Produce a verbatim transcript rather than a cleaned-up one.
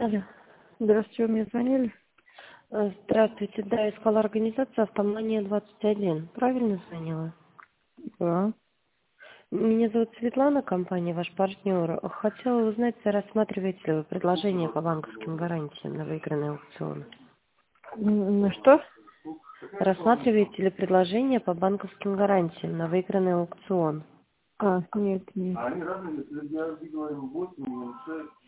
Алло. Здравствуйте, вы мне звонили? Э, Здравствуйте. Да, искала организацию «Автомания двадцать один». Правильно звонила? Да. Меня зовут Светлана, компания «Ваш партнер». Хотела узнать, рассматриваете ли вы предложение по банковским гарантиям на выигранный аукцион? М, На что? Рассматриваете ли предложение по банковским гарантиям на выигранный аукцион? А, нет, нет.